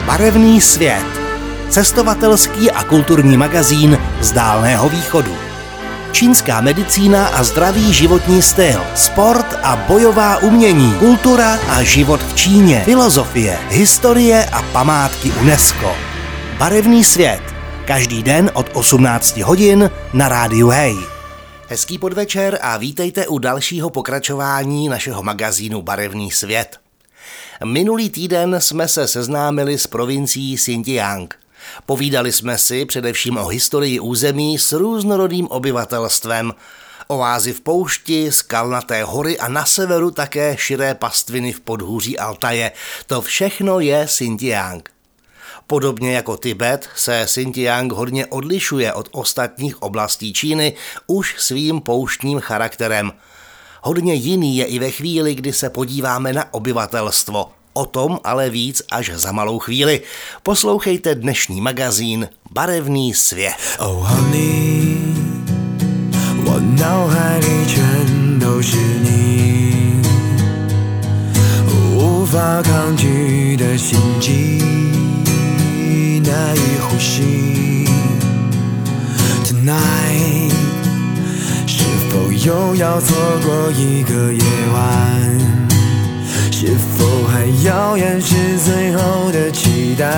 Barevný svět. Cestovatelský a kulturní magazín z Dálného východu. Čínská medicína a zdravý životní styl, sport a bojová umění, kultura a život v Číně, filozofie, historie a památky UNESCO. Barevný svět. Každý den od 18 hodin na rádiu Hey. Hezký podvečer a vítejte u dalšího pokračování našeho magazínu Barevný svět. Minulý týden jsme se seznámili s provincií Xinjiang. Povídali jsme si především o historii území s různorodým obyvatelstvem, oázy v poušti, skalnaté hory a na severu také širé pastviny v podhůří Altaje. To všechno je Xinjiang. Podobně jako Tibet se Xinjiang hodně odlišuje od ostatních oblastí Číny už svým pouštním charakterem. Hodně jiný je i ve chvíli, kdy se podíváme na obyvatelstvo. O tom ale víc až za malou chvíli. Poslouchejte dnešní magazín Barevný svět. Oh honey, 我脑海里全都是你，无法抗拒的心悸，难以呼吸。Tonight， 是否又要错过一个夜晚？是否还遥远是最后的期待？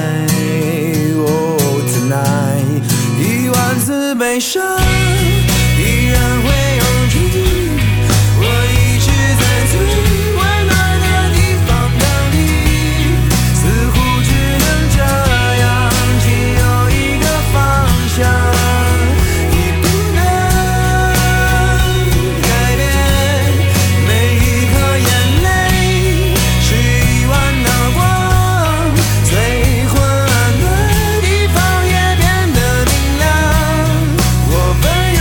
Oh tonight， 一万次悲伤依然会涌出，我一直在最温暖的地方等你，似乎只能这样，只有一个方向。我奔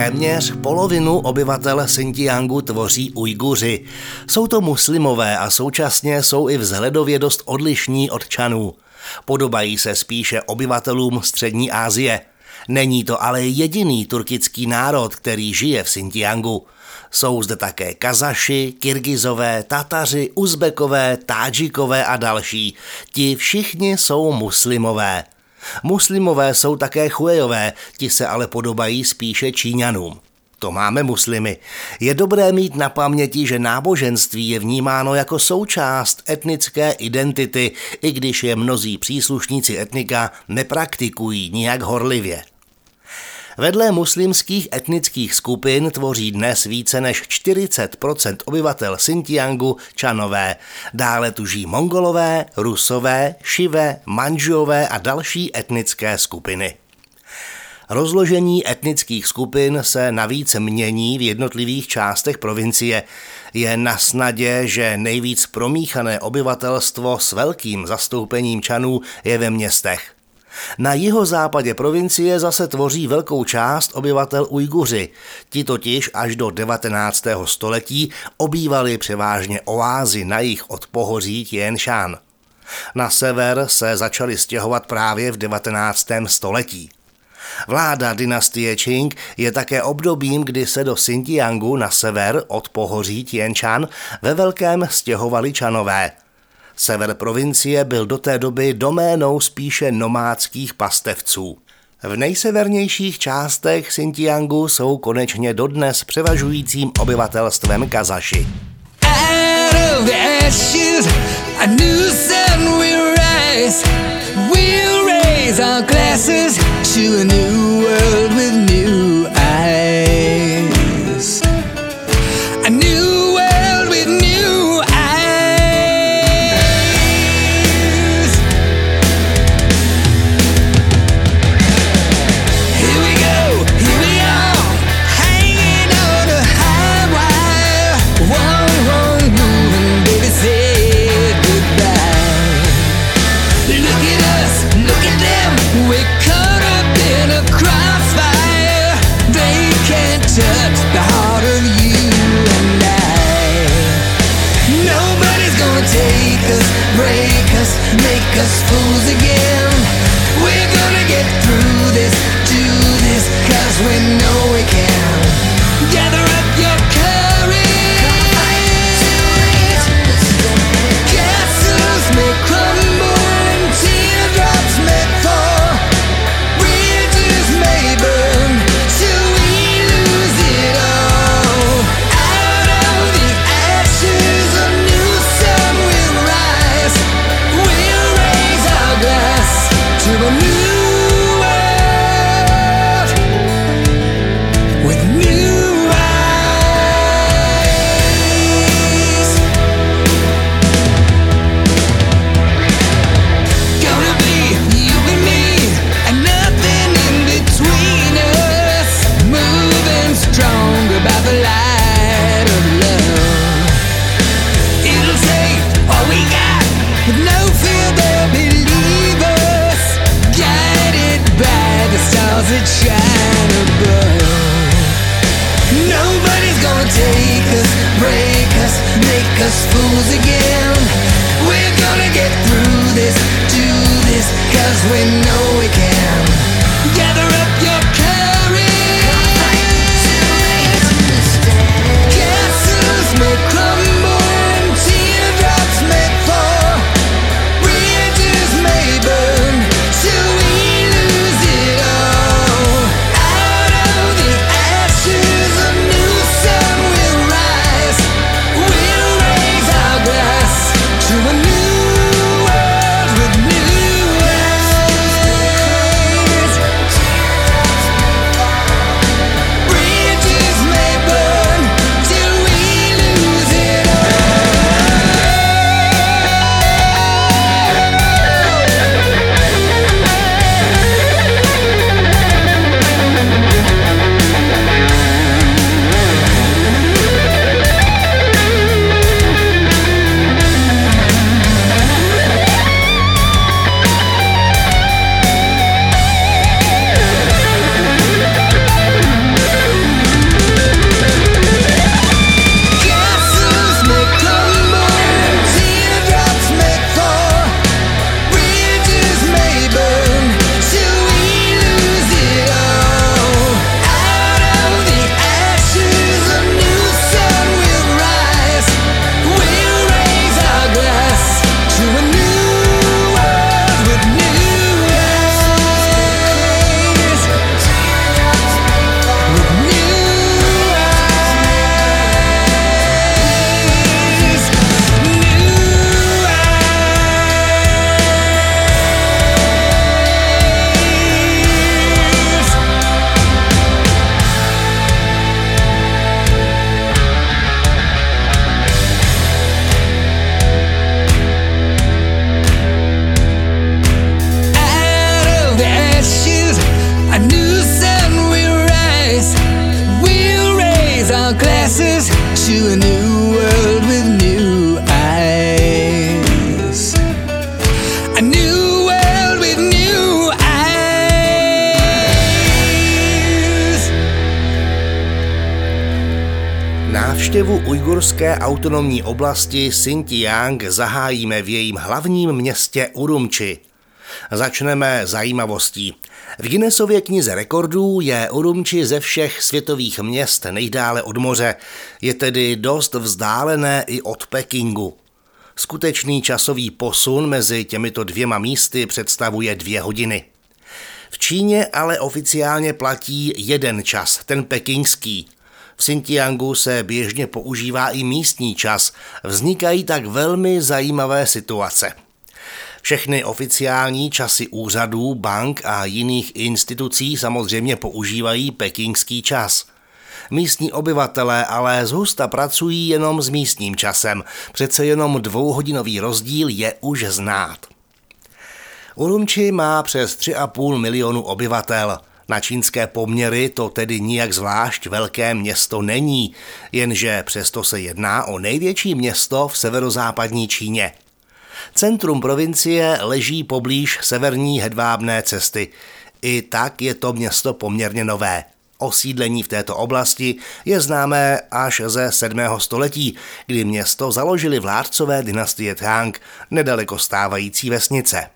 Téměř polovinu obyvatel Xinjiangu tvoří Ujguři. Jsou to muslimové a současně jsou i vzhledově dost odlišní od Čanů. Podobají se spíše obyvatelům Střední Asie. Není to ale jediný turkický národ, který žije v Xinjiangu. Jsou zde také Kazaši, Kyrgyzové, Tataři, Uzbekové, Tádžikové a další. Ti všichni jsou muslimové. Muslimové jsou také Chuejové, ti se ale podobají spíše Číňanům. To máme muslimy. Je dobré mít na paměti, že náboženství je vnímáno jako součást etnické identity, i když je mnozí příslušníci etnika nepraktikují nijak horlivě. Vedle muslimských etnických skupin tvoří dnes více než 40% obyvatel Xinjiangu Čanové. Dále tuží Mongolové, Rusové, Šivé, Mandžuové a další etnické skupiny. Rozložení etnických skupin se navíc mění v jednotlivých částech provincie. Je na snadě, že nejvíc promíchané obyvatelstvo s velkým zastoupením Čanů je ve městech. Na jihozápadě provincie zase tvoří velkou část obyvatel Ujguři. Ti totiž až do 19. století obývali převážně oázy na jih od pohoří Tien Shan. Na sever se začali stěhovat právě v 19. století. Vláda dynastie Qing je také obdobím, kdy se do Xinjiangu na sever od pohoří Tien Shan ve velkém stěhovali Čanové. Sever provincie byl do té doby doménou spíše nomádských pastevců. V nejsevernějších částech Xinjiangu jsou konečně dodnes převažujícím obyvatelstvem Kazaši. Make us fools again. We're gonna get through this, do this, 'cause we know we can. Gather up your courage. Castles may crumble and teardrops may fall. Bridges may burn till we lose it all. Out of the ashes a new sun will rise. To a new world with new eyes. Gonna be you and me and nothing in between us. Moving stronger by the light of love. It'll take all we got with no fear they'll believe us. By the stars that shine above. Nobody's gonna take us, break us, make us fools again. We're gonna get through this, do this, 'cause we know we can. Gather up your courage. Castles may crumble and teardrops may fall. Bridges may burn till we to a new world with new eyes. to a new world with new eyes. A new world with new eyes. Návštěvu ujgurské autonomní oblasti Xinjiang zahájíme v jejím hlavním městě Urumči. Začneme zajímavostí. V Guinnessově knize rekordů je Urumči ze všech světových měst nejdále od moře. Je tedy dost vzdálené i od Pekingu. Skutečný časový posun mezi těmito dvěma místy představuje 2 hodiny. V Číně ale oficiálně platí jeden čas, ten pekingský. V Xinjiangu se běžně používá i místní čas. Vznikají tak velmi zajímavé situace. Všechny oficiální časy úřadů, bank a jiných institucí samozřejmě používají pekingský čas. Místní obyvatelé ale zhusta pracují jenom s místním časem, přece jenom 2hodinový rozdíl je už znát. Urumči má přes 3,5 milionu obyvatel. Na čínské poměry to tedy nijak zvlášť velké město není, jenže přesto se jedná o největší město v severozápadní Číně. Centrum provincie leží poblíž severní hedvábné cesty. I tak je to město poměrně nové. Osídlení v této oblasti je známé až ze 7. století, kdy město založili vládcové dynastie Tang, nedaleko stávající vesnice.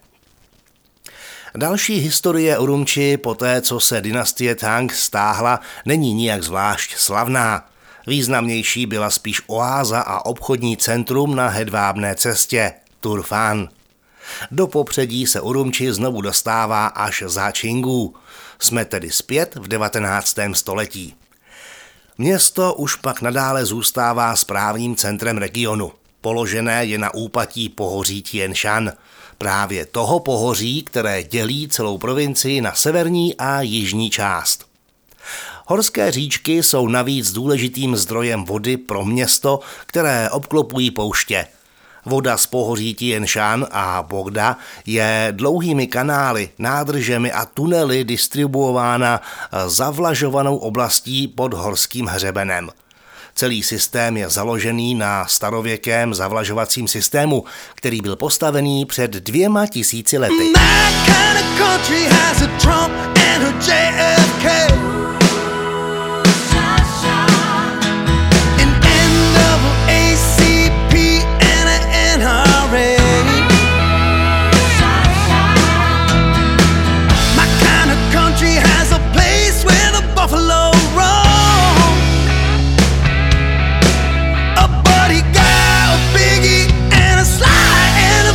Další historie Urumči poté, co se dynastie Tang stáhla, není nijak zvlášť slavná. Významnější byla spíš oáza a obchodní centrum na hedvábné cestě, Turfan. Do popředí se Urumči znovu dostává až za Čingu. Jsme tedy zpět v 19. století. Město už pak nadále zůstává správním centrem regionu. Položené je na úpatí pohoří Tien Shan, právě toho pohoří, které dělí celou provincii na severní a jižní část. Horské říčky jsou navíc důležitým zdrojem vody pro město, které obklopují pouště. Voda z pohoří Tien Shan a Bogda je dlouhými kanály, nádržemi a tunely distribuována zavlažovanou oblastí pod horským hřebenem. Celý systém je založený na starověkém zavlažovacím systému, který byl postavený před 2000 lety.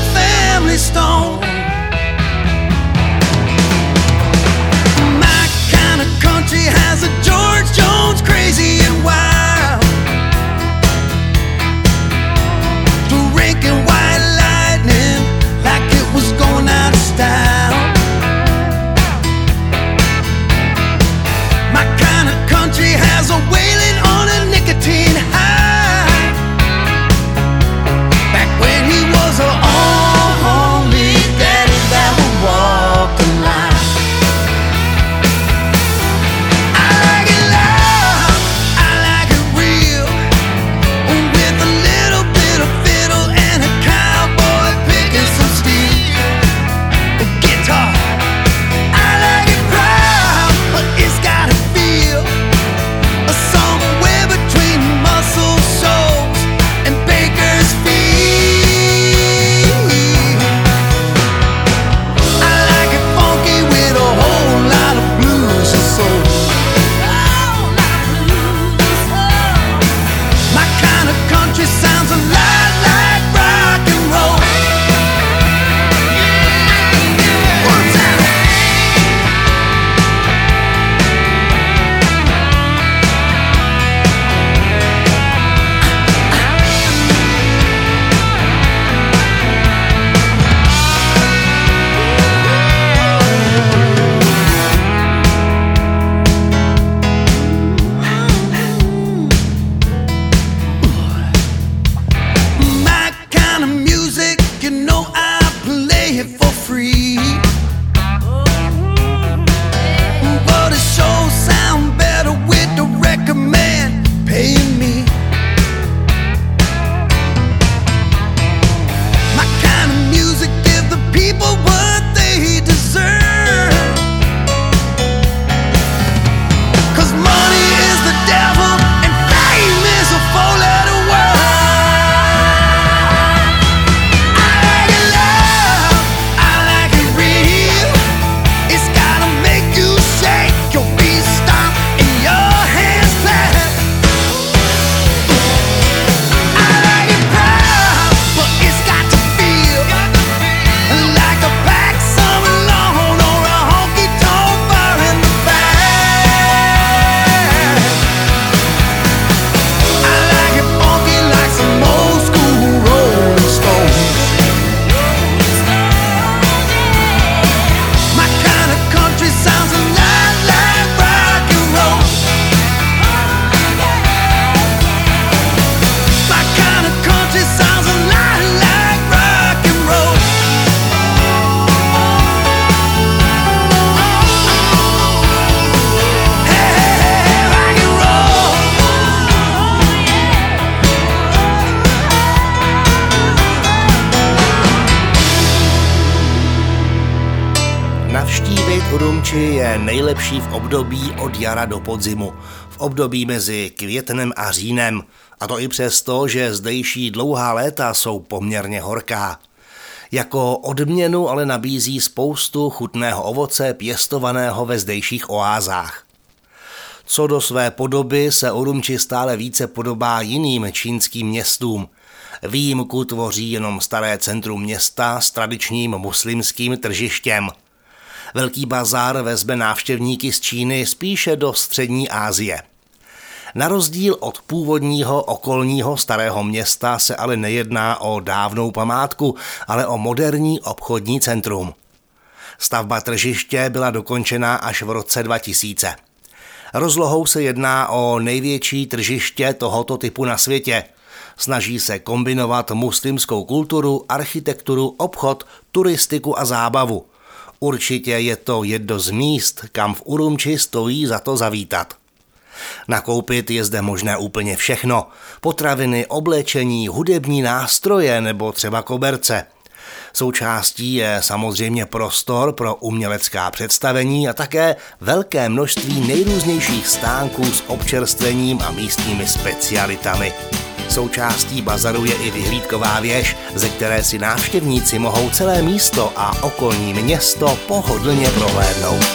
My Urumči je nejlepší v období od jara do podzimu, v období mezi květnem a říjnem, a to i přesto, že zdejší dlouhá léta jsou poměrně horká. Jako odměnu ale nabízí spoustu chutného ovoce pěstovaného ve zdejších oázách. Co do své podoby se Urumči stále více podobá jiným čínským městům. Výjimku tvoří jenom staré centrum města s tradičním muslimským tržištěm. Velký bazar vezme návštěvníky z Číny spíše do střední Asie. Na rozdíl od původního okolního starého města se ale nejedná o dávnou památku, ale o moderní obchodní centrum. Stavba tržiště byla dokončena až v roce 2000. Rozlohou se jedná o největší tržiště tohoto typu na světě. Snaží se kombinovat muslimskou kulturu, architekturu, obchod, turistiku a zábavu. Určitě je to jedno z míst, kam v Urumči stojí za to zavítat. Nakoupit je zde možné úplně všechno. Potraviny, oblečení, hudební nástroje nebo třeba koberce. Součástí je samozřejmě prostor pro umělecká představení a také velké množství nejrůznějších stánků s občerstvením a místními specialitami. Součástí bazaru je i vyhlídková věž, ze které si návštěvníci mohou celé místo a okolní město pohodlně prohlédnout.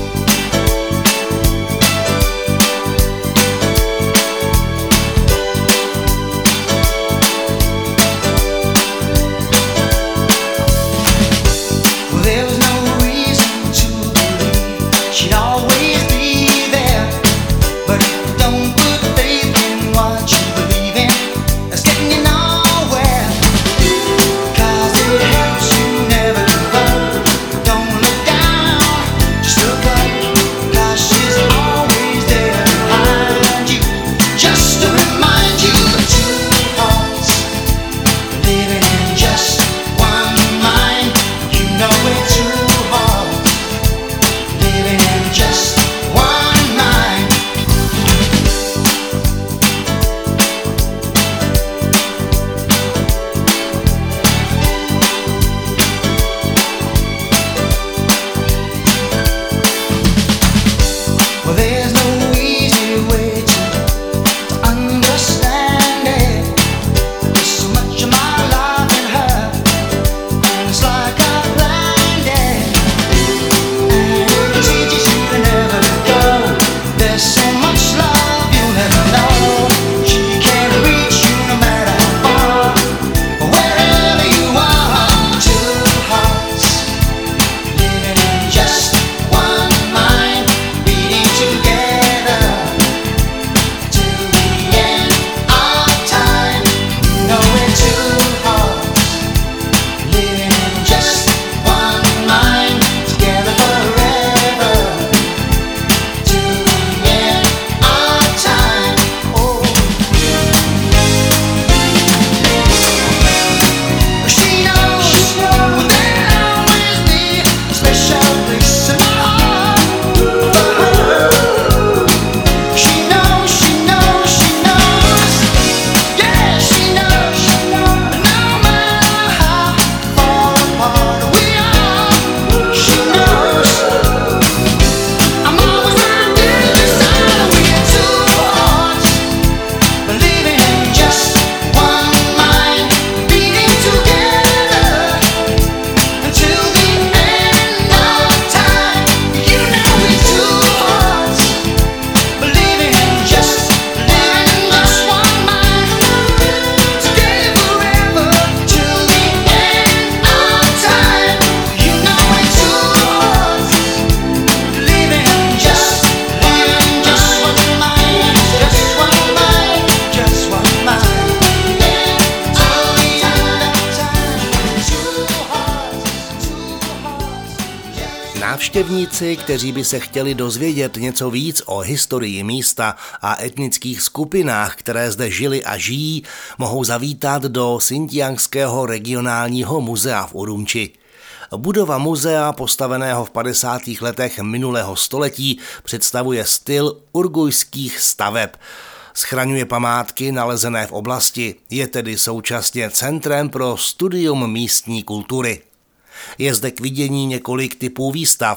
Návštěvníci, kteří by se chtěli dozvědět něco víc o historii místa a etnických skupinách, které zde žili a žijí, mohou zavítat do Xinjiangského regionálního muzea v Urumči. Budova muzea, postaveného v 50. letech minulého století, představuje styl urgujských staveb. Schraňuje památky nalezené v oblasti, je tedy současně centrem pro studium místní kultury. Je zde k vidění několik typů výstav.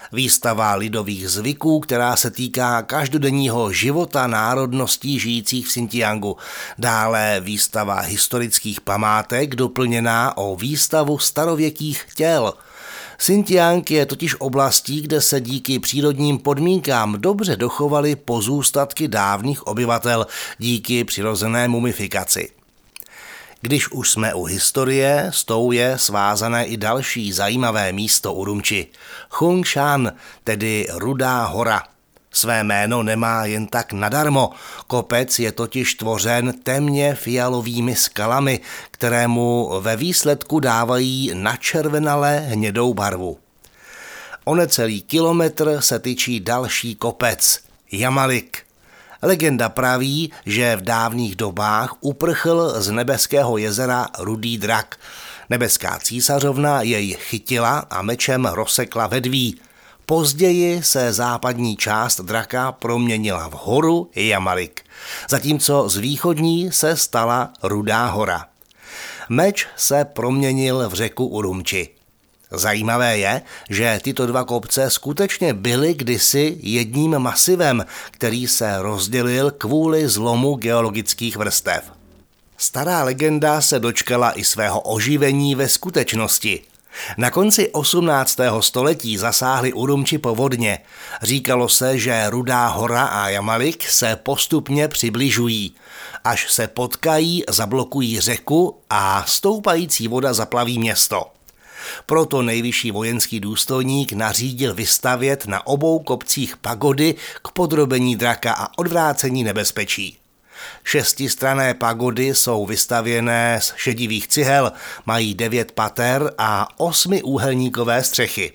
výstava lidových zvyků, která se týká každodenního života národností žijících v Xinjiangu, dále výstava historických památek doplněná o výstavu starověkých těl. Xinjiang je totiž oblastí, kde se díky přírodním podmínkám dobře dochovaly pozůstatky dávných obyvatel díky přirozené mumifikaci. Když už jsme u historie, s tou je svázané i další zajímavé místo Urumči. Hungshan, tedy Rudá hora. Své jméno nemá jen tak nadarmo. Kopec je totiž tvořen temně fialovými skalami, které mu ve výsledku dávají načervenalé hnědou barvu. O necelý kilometr se tyčí další kopec, Jamalik. Legenda praví, že v dávných dobách uprchl z nebeského jezera rudý drak. Nebeská císařovna jej chytila a mečem rozsekla vedví. Později se západní část draka proměnila v horu Jamalik, zatímco z východní se stala Rudá hora. Meč se proměnil v řeku Urumči. Zajímavé je, že tyto dva kopce skutečně byly kdysi jedním masivem, který se rozdělil kvůli zlomu geologických vrstev. Stará legenda se dočkala i svého oživení ve skutečnosti. Na konci 18. století zasáhly Urumči povodně. Říkalo se, že Rudá hora a Jamalik se postupně přibližují. Až se potkají, zablokují řeku a stoupající voda zaplaví město. Proto nejvyšší vojenský důstojník nařídil vystavět na obou kopcích pagody k podrobení draka a odvrácení nebezpečí. 6stranné pagody jsou vystavěné z šedivých cihel, mají 9 pater a 8úhelníkové střechy.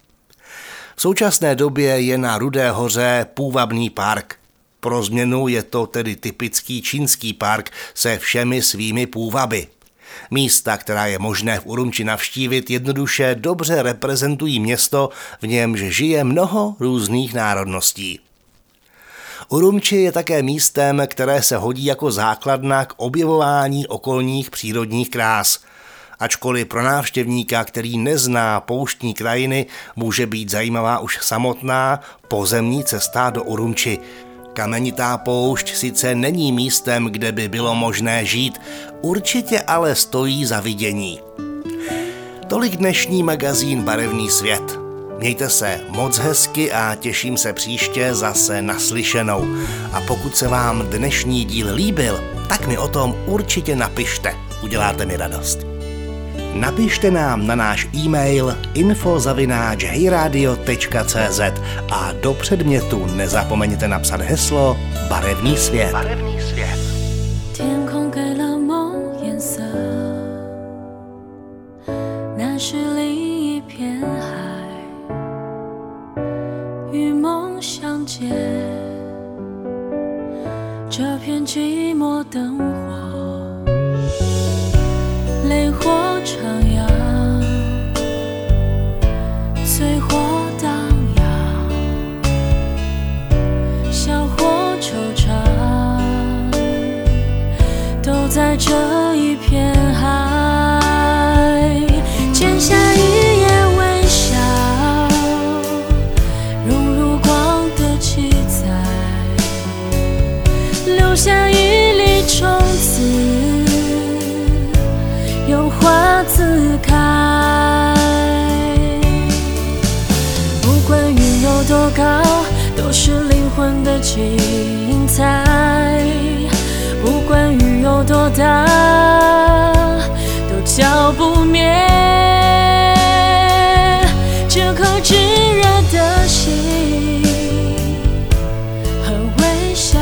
V současné době je na Rudé hoře půvabný park. Pro změnu je to tedy typický čínský park se všemi svými půvaby. Místa, která je možné v Urumči navštívit, jednoduše dobře reprezentují město, v němž žije mnoho různých národností. Urumči je také místem, které se hodí jako základna k objevování okolních přírodních krás. Ačkoliv pro návštěvníka, který nezná pouštní krajiny, může být zajímavá už samotná pozemní cesta do Urumči. Kamenitá poušť sice není místem, kde by bylo možné žít, určitě ale stojí za vidění. Tolik dnešní magazín Barevný svět. Mějte se moc hezky a těším se příště zase naslyšenou. A pokud se vám dnešní díl líbil, tak mi o tom určitě napište. Uděláte mi radost. Napište nám na náš e-mail info@hejradio.cz a do předmětu nezapomeňte napsat heslo Barevný svět. Barevný svět. 天空给了梦颜色，那是另一片海，与梦相接，这片寂寞灯火，烈火徜徉，催火荡漾，笑或惆怅，都在这一片海，剪下一页微笑，融入光的七彩，留下一粒种子，有花自开。不管云有多高，都是灵魂的精彩。不管雨有多大，都浇不灭这颗炙热的心和微笑。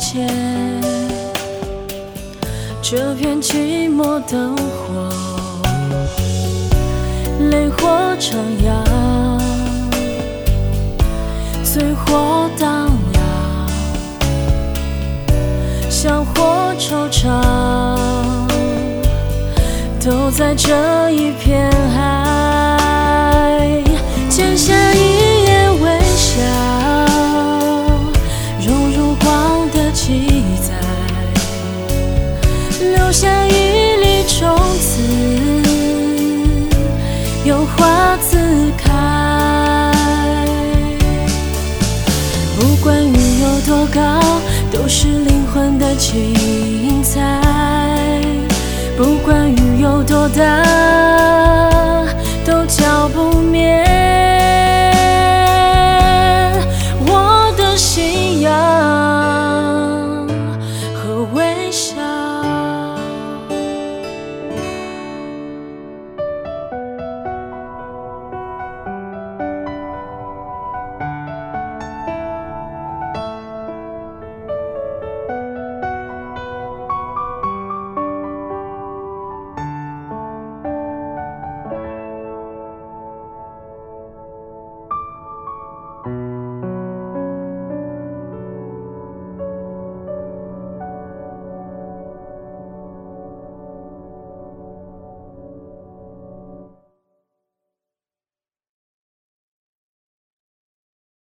切，这片寂寞灯火，烈火张扬，随火荡漾，香火惆怅，都在这一片海，剪下一眼微笑，融入光的记载，留下一粒种子，有花自开。不管云有多高，都是灵魂的精彩。不管雨有多大，